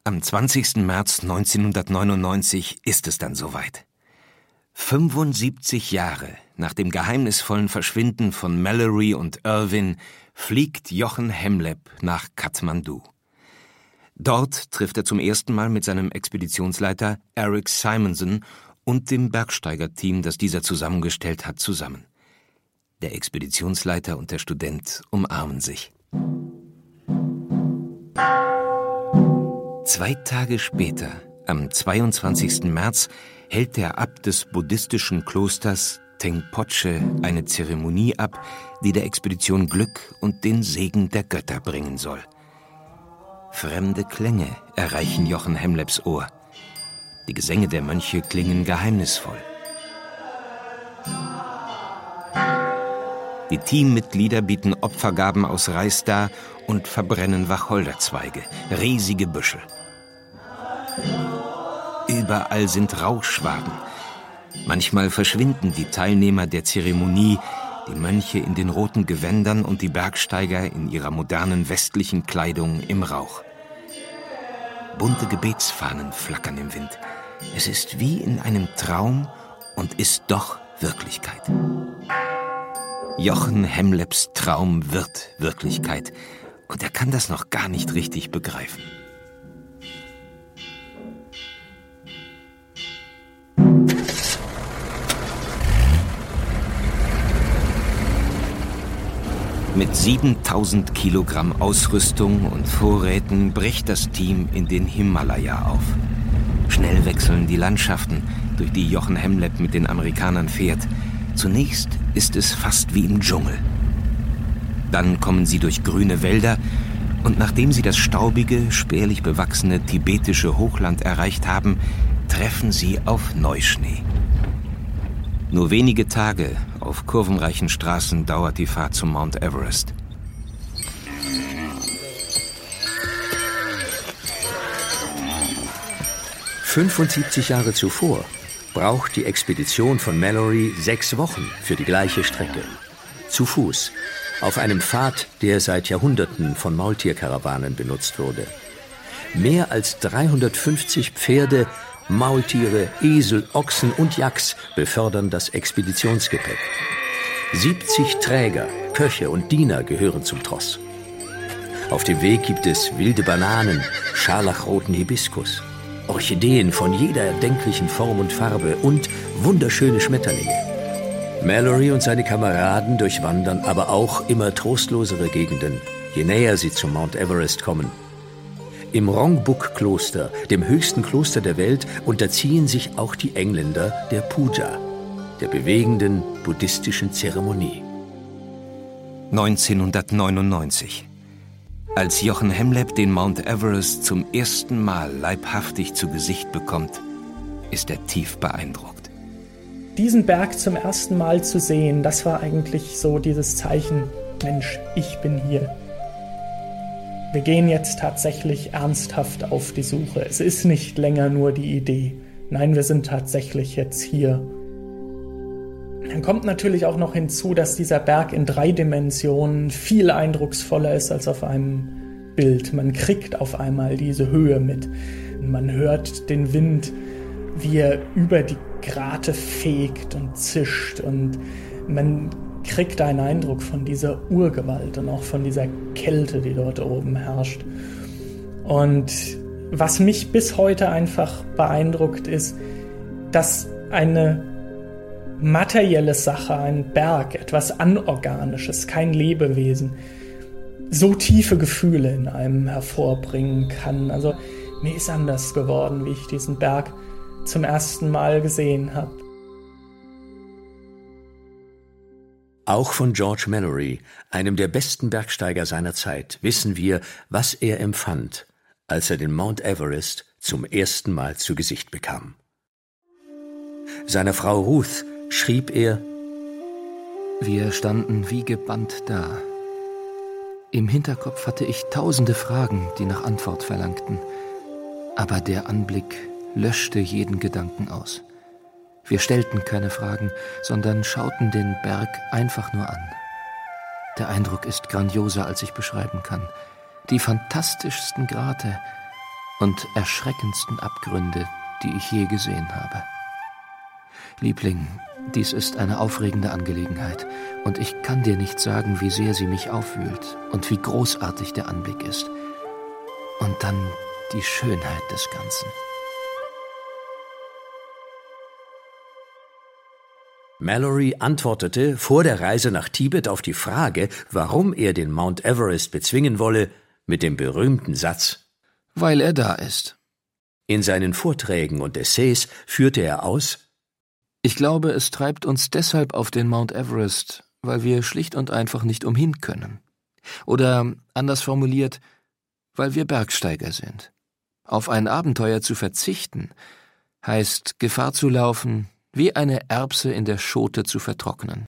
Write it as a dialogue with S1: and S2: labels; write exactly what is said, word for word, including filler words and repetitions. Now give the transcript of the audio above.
S1: Am zwanzigsten März neunzehnhundertneunundneunzig ist es dann soweit. fünfundsiebzig Jahre nach dem geheimnisvollen Verschwinden von Mallory und Irwin fliegt Jochen Hemleb nach Kathmandu. Dort trifft er zum ersten Mal mit seinem Expeditionsleiter Eric Simonson und dem Bergsteigerteam, das dieser zusammengestellt hat, zusammen. Der Expeditionsleiter und der Student umarmen sich. Zwei Tage später, am zweiundzwanzigsten März, hält der Abt des buddhistischen Klosters Tengpoche eine Zeremonie ab, die der Expedition Glück und den Segen der Götter bringen soll. Fremde Klänge erreichen Jochen Hemlebs Ohr. Die Gesänge der Mönche klingen geheimnisvoll. Die Teammitglieder bieten Opfergaben aus Reis dar und verbrennen Wacholderzweige, riesige Büschel. Überall sind Rauchschwaden. Manchmal verschwinden die Teilnehmer der Zeremonie, die Mönche in den roten Gewändern und die Bergsteiger in ihrer modernen westlichen Kleidung im Rauch. Bunte Gebetsfahnen flackern im Wind. Es ist wie in einem Traum und ist doch Wirklichkeit. Jochen Hemlebs Traum wird Wirklichkeit und er kann das noch gar nicht richtig begreifen. Mit siebentausend Kilogramm Ausrüstung und Vorräten bricht das Team in den Himalaya auf. Schnell wechseln die Landschaften, durch die Jochen Hemleb mit den Amerikanern fährt. Zunächst ist es fast wie im Dschungel. Dann kommen sie durch grüne Wälder und nachdem sie das staubige, spärlich bewachsene tibetische Hochland erreicht haben, treffen sie auf Neuschnee. Nur wenige Tage auf kurvenreichen Straßen dauert die Fahrt zum Mount Everest.
S2: fünfundsiebzig Jahre zuvor braucht die Expedition von Mallory sechs Wochen für die gleiche Strecke. Zu Fuß, auf einem Pfad, der seit Jahrhunderten von Maultierkarawanen benutzt wurde. Mehr als dreihundertfünfzig Pferde, Maultiere, Esel, Ochsen und Yaks befördern das Expeditionsgepäck. siebzig Träger, Köche und Diener gehören zum Tross. Auf dem Weg gibt es wilde Bananen, scharlachroten Hibiskus, Orchideen von jeder erdenklichen Form und Farbe und wunderschöne Schmetterlinge. Mallory und seine Kameraden durchwandern aber auch immer trostlosere Gegenden, je näher sie zum Mount Everest kommen. Im Rongbuk-Kloster, dem höchsten Kloster der Welt, unterziehen sich auch die Engländer der Puja, der bewegenden buddhistischen Zeremonie.
S1: neunzehnhundertneunundneunzig. Als Jochen Hemleb den Mount Everest zum ersten Mal leibhaftig zu Gesicht bekommt, ist er tief beeindruckt.
S3: Diesen Berg zum ersten Mal zu sehen, das war eigentlich so dieses Zeichen, Mensch, ich bin hier. Wir gehen jetzt tatsächlich ernsthaft auf die Suche. Es ist nicht länger nur die Idee. Nein, wir sind tatsächlich jetzt hier. Dann kommt natürlich auch noch hinzu, dass dieser Berg in drei Dimensionen viel eindrucksvoller ist als auf einem Bild. Man kriegt auf einmal diese Höhe mit. Man hört den Wind, wie er über die Grate fegt und zischt, und man kriegt einen Eindruck von dieser Urgewalt und auch von dieser Kälte, die dort oben herrscht. Und was mich bis heute einfach beeindruckt, ist, dass eine materielle Sache, ein Berg, etwas Anorganisches, kein Lebewesen, so tiefe Gefühle in einem hervorbringen kann. Also mir ist anders geworden, wie ich diesen Berg zum ersten Mal gesehen habe.
S2: Auch von George Mallory, einem der besten Bergsteiger seiner Zeit, wissen wir, was er empfand, als er den Mount Everest zum ersten Mal zu Gesicht bekam. Seiner Frau Ruth schrieb er:
S4: Wir standen wie gebannt da. Im Hinterkopf hatte ich tausende Fragen, die nach Antwort verlangten. Aber der Anblick löschte jeden Gedanken aus. Wir stellten keine Fragen, sondern schauten den Berg einfach nur an. Der Eindruck ist grandioser, als ich beschreiben kann. Die fantastischsten Grate, und erschreckendsten Abgründe, die ich je gesehen habe. Liebling, dies ist eine aufregende Angelegenheit, und ich kann dir nicht sagen, wie sehr sie mich aufwühlt und wie großartig der Anblick ist. Und dann die Schönheit des Ganzen.
S2: Mallory antwortete vor der Reise nach Tibet auf die Frage, warum er den Mount Everest bezwingen wolle, mit dem berühmten Satz:
S4: Weil er da ist.
S2: In seinen Vorträgen und Essays führte er aus:
S4: Ich glaube, es treibt uns deshalb auf den Mount Everest, weil wir schlicht und einfach nicht umhin können. Oder, anders formuliert, weil wir Bergsteiger sind. Auf ein Abenteuer zu verzichten, heißt Gefahr zu laufen, wie eine Erbse in der Schote zu vertrocknen.